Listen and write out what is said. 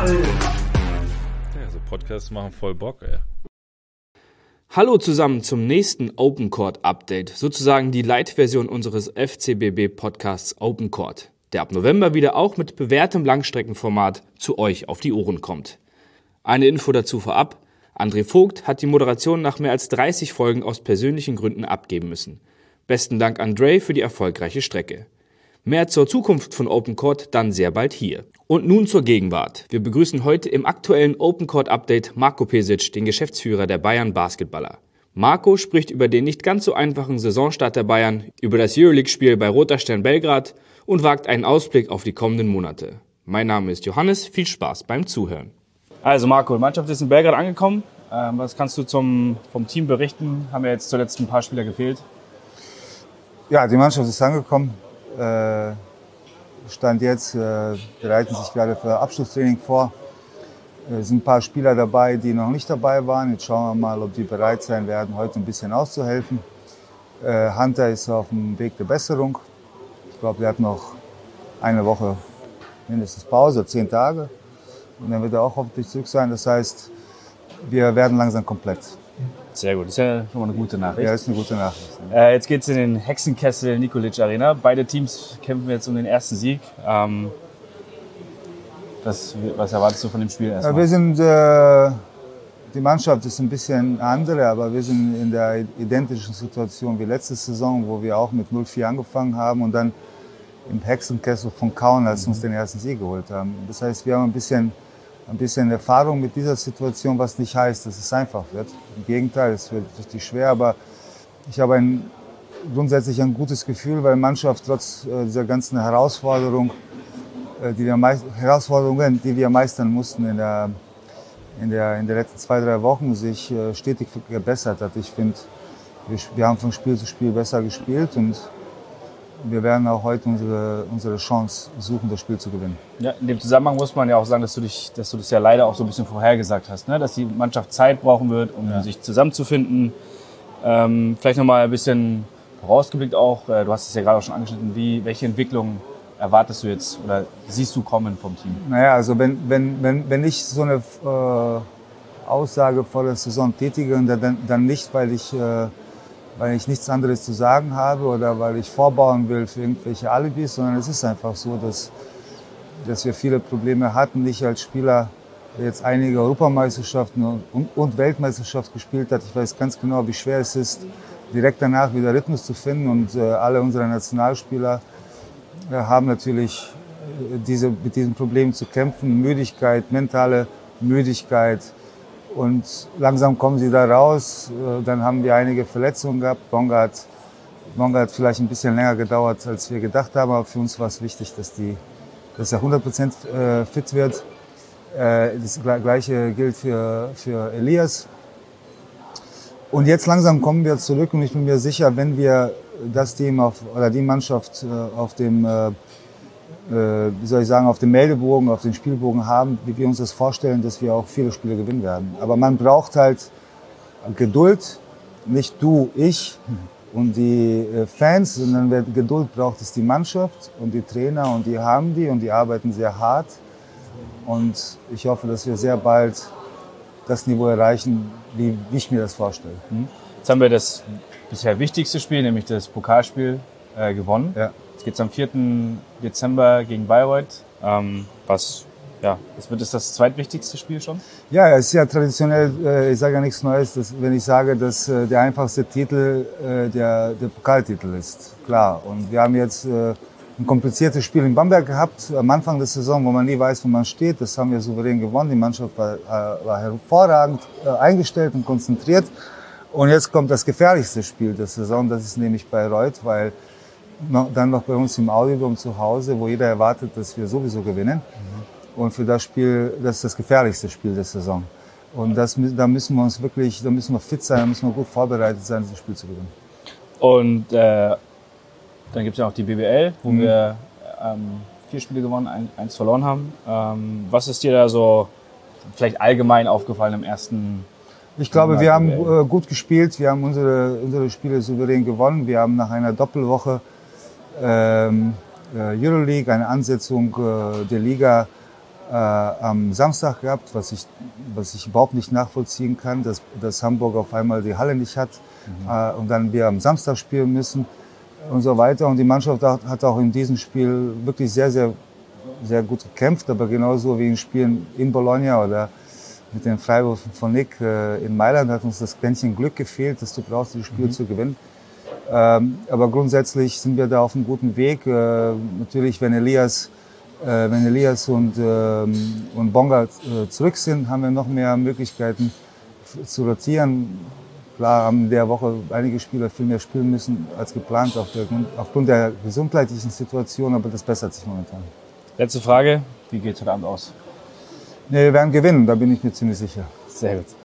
Ja, so Podcasts machen voll Bock, ey. Hallo zusammen zum nächsten Open Court Update, sozusagen die Light-Version unseres FCBB-Podcasts Open Court, der ab November wieder auch mit bewährtem Langstreckenformat zu euch auf die Ohren kommt. Eine Info dazu vorab: André Vogt hat die Moderation nach mehr als 30 Folgen aus persönlichen Gründen abgeben müssen. Besten Dank André für die erfolgreiche Strecke. Mehr zur Zukunft von Open Court dann sehr bald hier. Und nun zur Gegenwart. Wir begrüßen heute im aktuellen Open Court Update Marko Pesic, den Geschäftsführer der Bayern Basketballer. Marko spricht über den nicht ganz so einfachen Saisonstart der Bayern, über das Euroleague-Spiel bei Roter Stern Belgrad und wagt einen Ausblick auf die kommenden Monate. Mein Name ist Johannes, viel Spaß beim Zuhören. Also Marko, die Mannschaft ist in Belgrad angekommen. Was kannst du vom Team berichten? Haben ja jetzt zuletzt ein paar Spieler gefehlt. Ja, die Mannschaft ist angekommen. Stand jetzt, bereiten sich gerade für Abschlusstraining vor. Es sind ein paar Spieler dabei, die noch nicht dabei waren. Jetzt schauen wir mal, ob die bereit sein werden, heute ein bisschen auszuhelfen. Hunter ist auf dem Weg der Besserung. Ich glaube, der hat noch eine Woche mindestens Pause, 10 Tage. Und dann wird er auch hoffentlich zurück sein. Das heißt, wir werden langsam komplett. Sehr gut, das ist ja schon mal eine gute Nachricht. Ja, ist eine gute Nachricht. Jetzt geht's in den Hexenkessel Nikolic Arena. Beide Teams kämpfen jetzt um den ersten Sieg. Was erwartest du von dem Spiel erstmal? Wir sind, die Mannschaft ist ein bisschen andere, aber wir sind in der identischen Situation wie letzte Saison, wo wir auch mit 0-4 angefangen haben und dann im Hexenkessel von Kaunas uns den ersten Sieg geholt haben. Das heißt, wir haben ein bisschen Erfahrung mit dieser Situation, was nicht heißt, dass es einfach wird. Im Gegenteil, es wird richtig schwer, aber ich habe grundsätzlich ein gutes Gefühl, weil die Mannschaft trotz dieser ganzen Herausforderungen, die wir meistern mussten in den letzten 2-3 Wochen, sich stetig gebessert hat. Ich finde, wir haben von Spiel zu Spiel besser gespielt und wir werden auch heute unsere Chance suchen, das Spiel zu gewinnen. Ja, in dem Zusammenhang muss man ja auch sagen, dass du das ja leider auch so ein bisschen vorhergesagt hast, ne? Dass die Mannschaft Zeit brauchen wird, um sich zusammenzufinden. Vielleicht nochmal ein bisschen vorausgeblickt auch, du hast es ja gerade auch schon angeschnitten, welche Entwicklung erwartest du jetzt oder siehst du kommen vom Team? Naja, also wenn ich so eine Aussage vor der Saison tätige, dann nicht, weil ich nichts anderes zu sagen habe oder weil ich vorbauen will für irgendwelche Alibis, sondern es ist einfach so, dass wir viele Probleme hatten. Ich als Spieler, der jetzt einige Europameisterschaften und Weltmeisterschaft gespielt hat, ich weiß ganz genau, wie schwer es ist, direkt danach wieder Rhythmus zu finden. Und alle unsere Nationalspieler haben natürlich mit diesen Problemen zu kämpfen. Müdigkeit, mentale Müdigkeit. Und langsam kommen sie da raus. Dann haben wir einige Verletzungen gehabt. Bonga hat vielleicht ein bisschen länger gedauert, als wir gedacht haben. Aber für uns war es wichtig, dass er 100% fit wird. Das Gleiche gilt für Elias. Und jetzt langsam kommen wir zurück. Und ich bin mir sicher, wenn wir das Team oder die Mannschaft auf dem auf dem Meldebogen, auf dem Spielbogen haben, wie wir uns das vorstellen, dass wir auch viele Spiele gewinnen werden. Aber man braucht halt Geduld, nicht du, ich und die Fans, sondern Geduld braucht es die Mannschaft und die Trainer und die haben die und die arbeiten sehr hart. Und ich hoffe, dass wir sehr bald das Niveau erreichen, wie ich mir das vorstelle. Jetzt haben wir das bisher wichtigste Spiel, nämlich das Pokalspiel, gewonnen. Ja. Jetzt geht es am 4. Dezember gegen Bayreuth. Wird das zweitwichtigste Spiel schon? Ja, es ist ja traditionell, ich sage ja nichts Neues, wenn ich sage, dass der einfachste Titel der Pokaltitel ist. Klar. Und wir haben jetzt ein kompliziertes Spiel in Bamberg gehabt, am Anfang der Saison, wo man nie weiß, wo man steht. Das haben wir souverän gewonnen. Die Mannschaft war hervorragend eingestellt und konzentriert. Und jetzt kommt das gefährlichste Spiel der Saison, das ist nämlich Bayreuth, weil dann noch bei uns im Audiodom zu Hause, wo jeder erwartet, dass wir sowieso gewinnen. Und für das Spiel, das ist das gefährlichste Spiel der Saison. Und da müssen wir fit sein, da müssen wir gut vorbereitet sein, dieses Spiel zu gewinnen. Und dann gibt es ja auch die BBL, wo wir 4 Spiele gewonnen, 1 verloren haben. Was ist dir da so vielleicht allgemein aufgefallen im ersten? Ich glaube, wir haben gut gespielt, wir haben unsere Spiele souverän gewonnen. Wir haben nach einer Doppelwoche Euroleague, eine Ansetzung der Liga, am Samstag gehabt, was ich überhaupt nicht nachvollziehen kann, dass Hamburg auf einmal die Halle nicht hat und dann wir am Samstag spielen müssen und so weiter. Und die Mannschaft hat auch in diesem Spiel wirklich sehr, sehr, sehr gut gekämpft, aber genauso wie in Spielen in Bologna oder mit den Freiwürfen von Nick in Mailand hat uns das Quäntchen Glück gefehlt, das du brauchst, das Spiel zu gewinnen. Aber grundsätzlich sind wir da auf einem guten Weg. Natürlich, wenn Elias und Bonga zurück sind, haben wir noch mehr Möglichkeiten zu rotieren. Klar haben in der Woche einige Spieler viel mehr spielen müssen als geplant aufgrund der gesundheitlichen Situation, aber das bessert sich momentan. Letzte Frage, wie geht es heute Abend aus? Nee, wir werden gewinnen, da bin ich mir ziemlich sicher. Sehr gut.